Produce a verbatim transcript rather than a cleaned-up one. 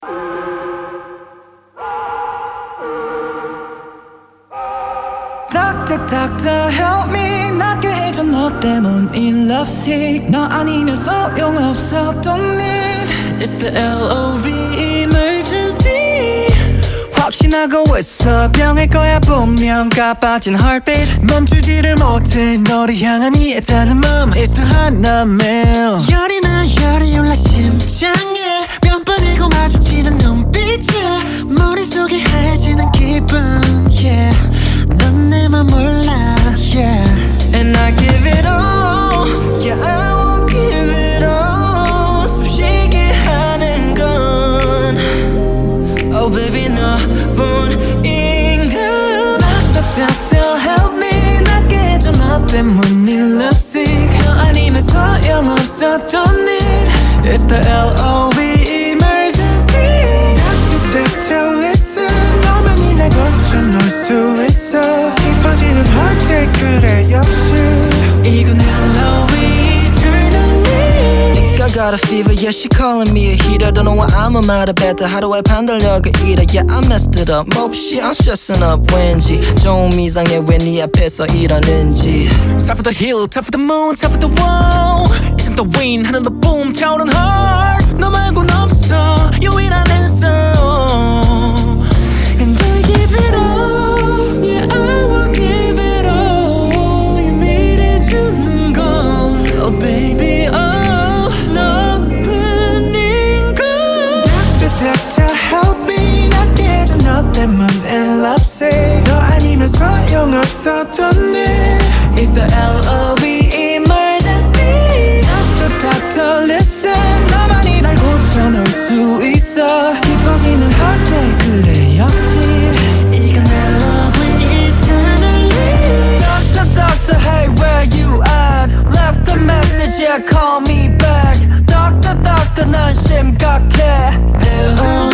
Doctor, doctor, help me. 낫게 해줘. 너 때문인 lovesick. 너 아니면 소용없어. Don't need. It's the L O V emergency. 확신하고 있어. 병일 거야 분명. 가빠진 heartbeat. 멈추지를 못해. 너를 향한 이 애타는 맘. It's the hot nut meal. 열이 나 열이 올라 심장에 몇 번이고 마주치는 눈빛에 머릿속이 하얘지는 기분. Yeah, 넌 내 맘 몰라. Yeah, And I give it all. Yeah, I will give it all. 숨쉬게 하는 건 Oh baby 너뿐인 걸. Doctor, doctor, help me. 낫게 해줘. 너 때문인 lovesick. 너 아니면 소용없어. Don't need. It's the L O V emergency. Doctor, doctor, listen. 너만이 날 고쳐 놓을 수 있어. 깊어지는 heartache 그래 역시 이건 L O V eternally. I got a fever, yeah, she calling me a heater. Don't know why I'm about to better. 하루에 반달력을 잃어. Yeah, I messed it up. 몹시 I'm stressing up. 왠지 좀 이상해 왜 네 앞에서 이러는지. Top of the hill, top of the moon, top of the wall. 이승 따윈 하늘로 boom 차오른 heart. 너 말곤 없어 유일한 answer. And I give it all. Yeah, I will give it all. 예민해지는 건 Oh baby, oh 너뿐인 건. Doctor, doctor, help me. 낫게 해줘. 너 때문에 lovesick. 너 아니면 소용없어. Don't need. It's the L O V emergency. Doctor, doctor, listen. 너만이 날 고쳐놓을 수 있어. 깊어지는 heartache 그래 역시 이건 L O V eternally. Doctor, doctor, hey where you at? Left a message, yeah call me back. Doctor, doctor 난 심각해. L O V